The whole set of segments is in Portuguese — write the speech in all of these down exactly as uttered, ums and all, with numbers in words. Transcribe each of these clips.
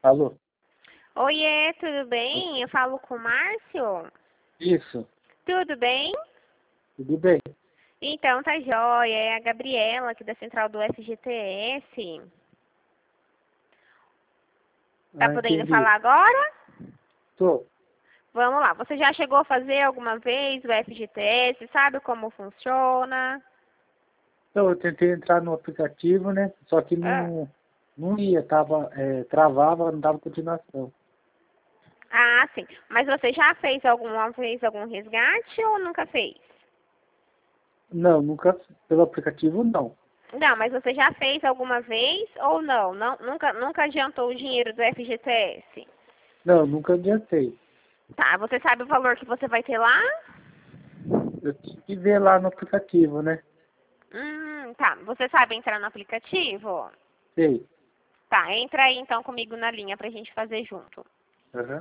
Alô? Oiê, tudo bem? Eu falo com o Márcio? Isso, Tudo bem? tudo bem. Então, tá jóia. É a Gabriela, aqui da Central do F G T S. Tá Ah, podendo entendi. falar agora? Tô. Vamos lá. Você já chegou a fazer alguma vez o F G T S? Sabe como funciona? Então, eu tentei entrar no aplicativo, né? Só que Ah, não, não ia, tava, é, travava, não dava continuação. ah, sim. Mas você já fez alguma vez algum resgate ou nunca fez? Não, nunca, pelo aplicativo não. Não, mas você já fez alguma vez ou não? Não, nunca, nunca adiantou o dinheiro do F G T S? Não, nunca adiantei. Tá, você sabe o valor que você vai ter lá? Eu tinha que ver lá no aplicativo, né? Hum, tá. Você sabe entrar no aplicativo? Sei. Tá, entra aí então comigo na linha pra gente fazer junto. Aham.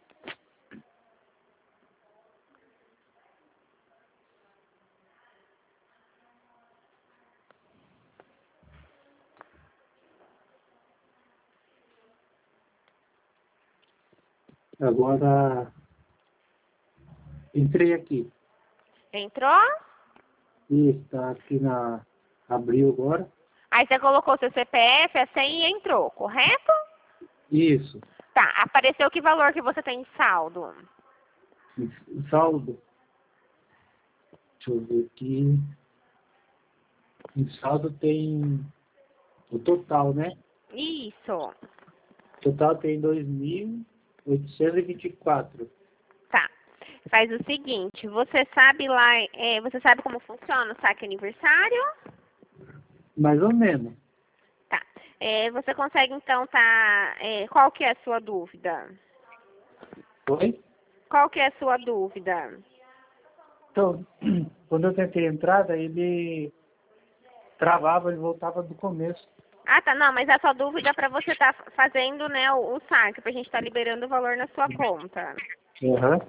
Agora, entrei aqui. Entrou? Isso, tá aqui na... Abriu agora. Aí você colocou seu C P F, a senha e entrou, correto? Isso. Tá, apareceu que valor que você tem de saldo? E saldo. Deixa eu ver aqui. Em saldo tem o total, né? Isso. O total tem dois mil oitocentos e vinte e quatro. Tá. Faz o seguinte, você sabe lá, é, você sabe como funciona o saque aniversário? Mais ou menos. Tá. É, você consegue então tá. É, qual que é a sua dúvida? Oi? Qual que é a sua dúvida? Então, quando eu tentei a entrada, ele travava e voltava do começo. Ah, tá. Não, mas a sua dúvida é para você estar fazendo, né, o, o saque, pra gente estar liberando o valor na sua conta. Aham.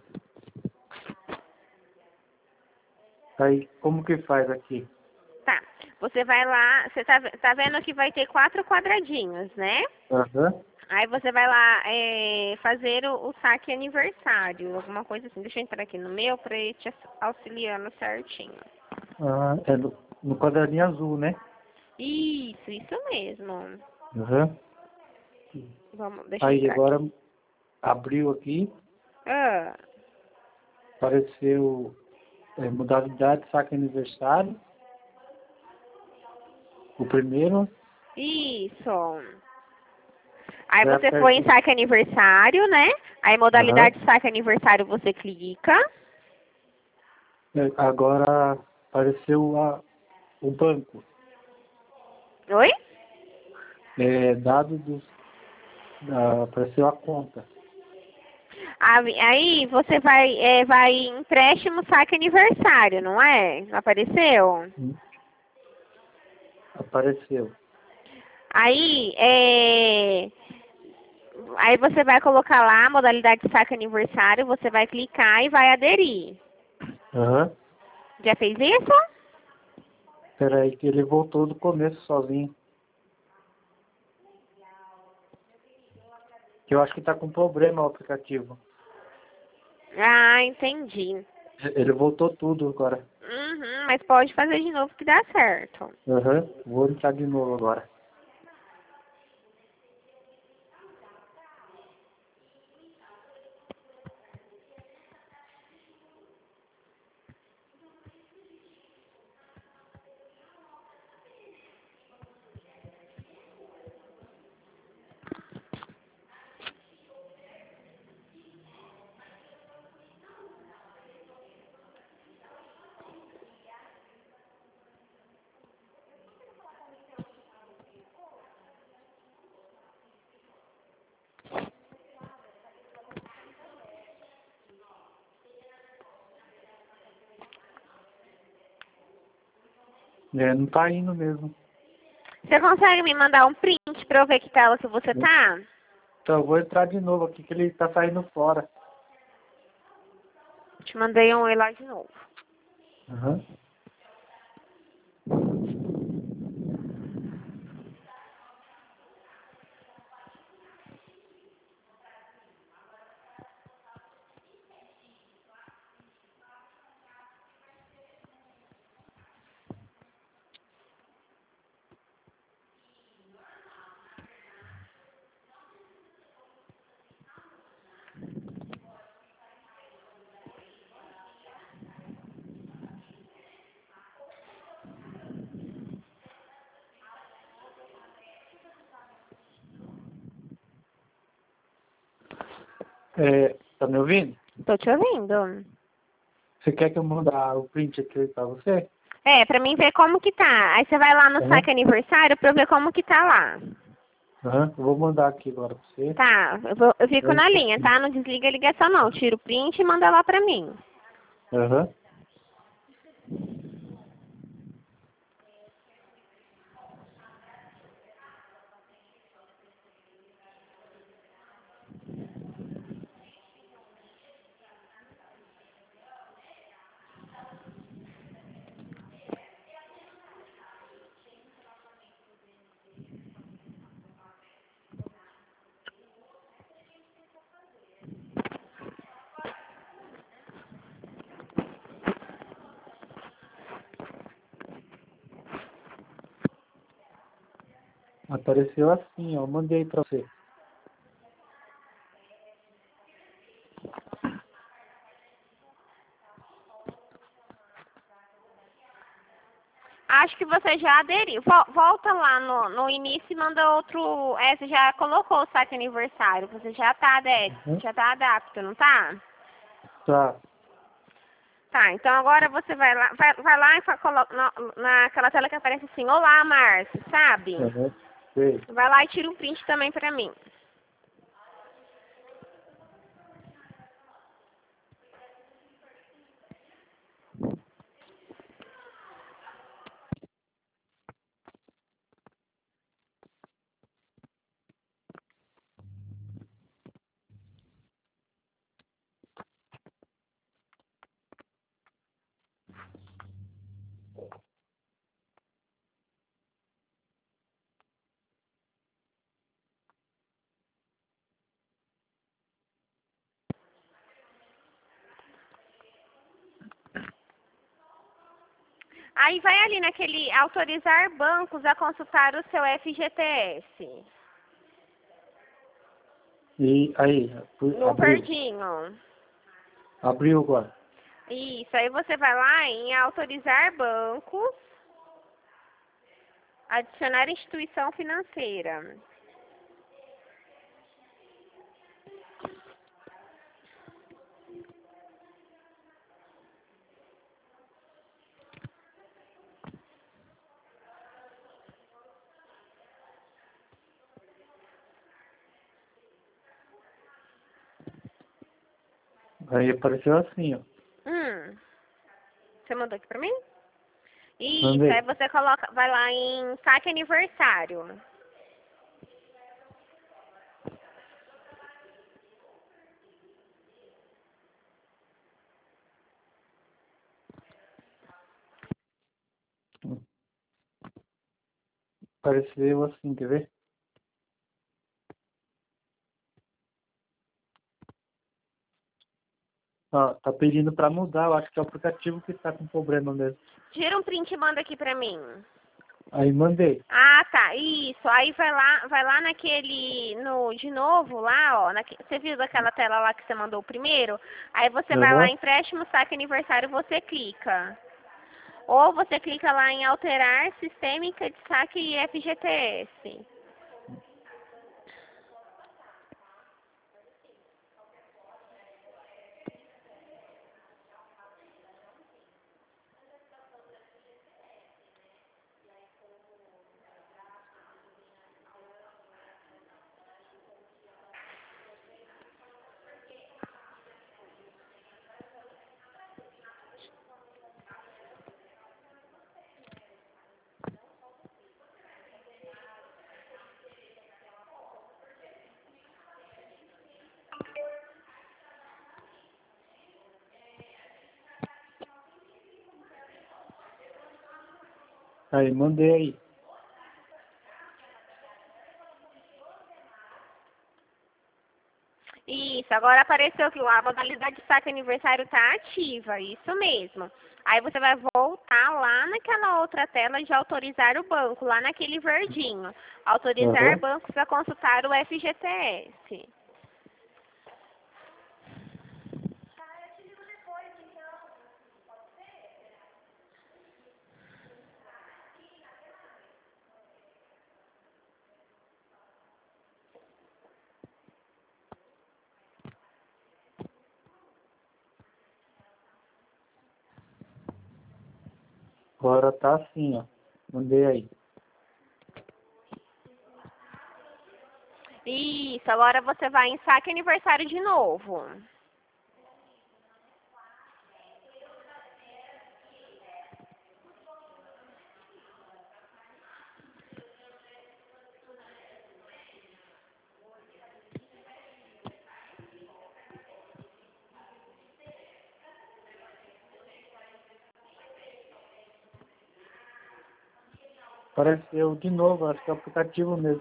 Aí, como que faz aqui? Tá. Você vai lá, você tá, tá vendo que vai ter quatro quadradinhos, né? Aham. Aí você vai lá é, fazer o, o saque aniversário, alguma coisa assim. Deixa eu entrar aqui no meu pra ir te auxiliando certinho. Ah, é no, no quadradinho azul, né? Isso, isso mesmo. Aham. Vamos, deixa eu Aí entrar aqui. agora abriu aqui, Ah, apareceu é, modalidade saque aniversário. O primeiro, isso. Aí vai você foi em apertar. saque aniversário, né? Aí Aham. modalidade saque aniversário você clica. É, agora apareceu a, o banco. Oi? É, dados dos, da, apareceu a conta. Aí aí você vai, é, vai em empréstimo saque aniversário, não é? Não apareceu? Hum, Apareceu. Aí, é, aí você vai colocar lá a modalidade de saque aniversário, você vai clicar e vai aderir. Aham. Já fez isso? Peraí que ele voltou do começo sozinho. Que eu acho que tá com problema o aplicativo. Ah, entendi. Ele voltou tudo agora. Uhum, mas pode fazer de novo que dá certo. Aham. Vou entrar de novo agora. É, não tá indo mesmo. Você consegue me mandar um print pra eu ver que tela que você tá? Então eu vou entrar de novo aqui que ele tá saindo fora. Te mandei um oi lá de novo. Aham. É, tá me ouvindo? Tô te ouvindo. Você quer que eu mande o print aqui pra você? É, pra mim ver como que tá. Aí você vai lá no Aham. saque aniversário pra eu ver como que tá lá. Aham. Eu vou mandar aqui agora pra você. Tá, eu, vou, eu fico Aí, na linha, tá? Não desliga a ligação não. Tira o print e manda lá pra mim. Aham. Apareceu assim, ó. Mandei pra você. Acho que você já aderiu. Vol- Volta lá no, no início e manda outro. É, você já colocou o saque aniversário. Você já tá, adé- Aham. já tá adapto, não tá? Tá. Tá, então agora você vai lá, vai, vai lá e fa- coloca na, naquela tela que aparece assim, olá, Márcio, sabe? Aham. Sei. Vai lá e tira um print também pra mim. Aí vai ali naquele autorizar bancos a consultar o seu F G T S. E aí, fu- No abriu. verdinho. Abriu agora. Isso, aí você vai lá em autorizar bancos, adicionar instituição financeira. Aí apareceu assim, ó. Hum, você mandou aqui pra mim? Isso, aí Mandei. você coloca, vai lá em saque aniversário. Apareceu assim, quer ver? Ó, tá pedindo pra mudar. Eu acho que é o aplicativo que tá com problema mesmo. Tira um print e manda aqui pra mim. Aí mandei. Ah, tá, isso. Aí vai lá, vai lá naquele, no, de novo lá, ó, naque, você viu daquela tela lá que você mandou o primeiro? Aí você vai lá Aham. em empréstimo, saque aniversário, você clica. Ou você clica lá em alterar sistêmica de saque e F G T S. Aí mandei aí. Isso, agora apareceu que a modalidade de saque aniversário está ativa, isso mesmo. Aí você vai voltar lá naquela outra tela de autorizar o banco, lá naquele verdinho. Autorizar Aham. bancos a consultar o F G T S. Agora tá assim, ó. Mandei aí. Isso, agora você vai em saque aniversário de novo. Apareceu de novo, acho que é o aplicativo mesmo.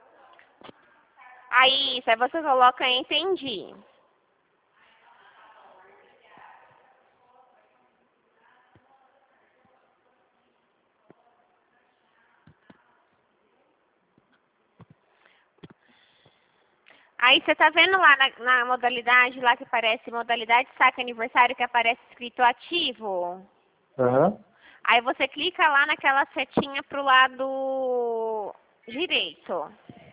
Aí, isso, aí você coloca entendi. Aí você tá vendo lá na, na modalidade, lá que aparece modalidade saque aniversário, que aparece escrito ativo? Aham. Aí você clica lá naquela setinha pro lado direito.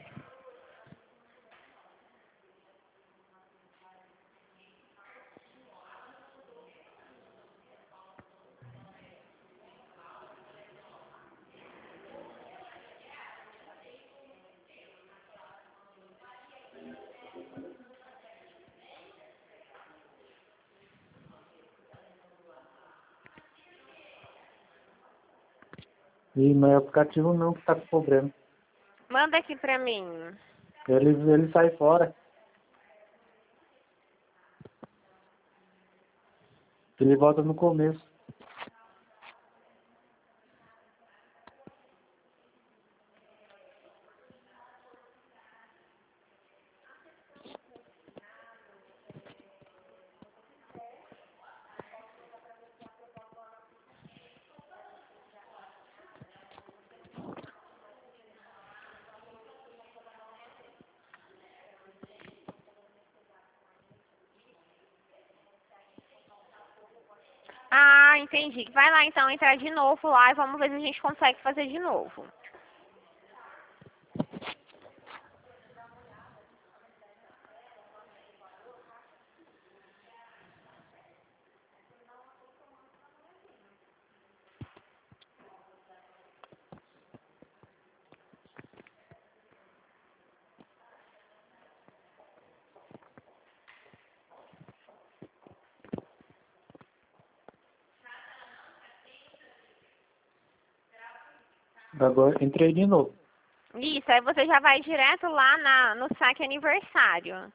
E não é aplicativo não que tá com problema. Manda aqui pra mim. Ele, ele sai fora. Ele volta no começo. Ah, entendi. Vai lá então entrar de novo lá e vamos ver se a gente consegue fazer de novo. Agora entrei de novo. Isso, aí você já vai direto lá na, no saque aniversário.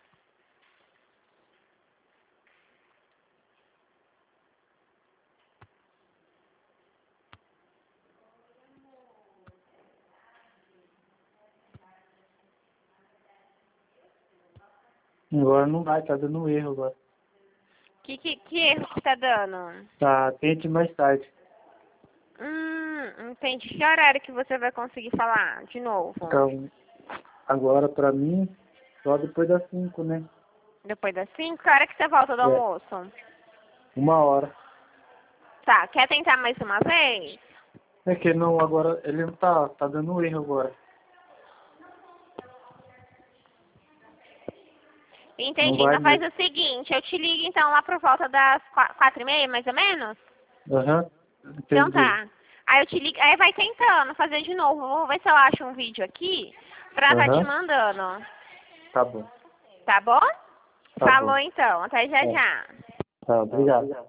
Agora não vai, tá dando erro agora. Que, que, que erro que tá dando? Tá, tente mais tarde. Hum, entendi. Que horário que você vai conseguir falar de novo? Então, agora pra mim, só depois das cinco, né? Depois das cinco? Que hora que você volta do É, almoço? uma hora. Tá, quer tentar mais uma vez? É que não, agora, ele não tá, tá dando erro agora. Não Entendi. vai Então faz mesmo. o seguinte, eu te ligo então lá por volta das qua- quatro e meia, mais ou menos? Aham, Então entendi. tá. Aí eu te ligo, aí vai tentando fazer de novo. Vou ver se eu acho um vídeo aqui pra tá te Aham, mandando. tá bom. Tá bom? Tá Falou bom. então. Até já É, já. tá, obrigado.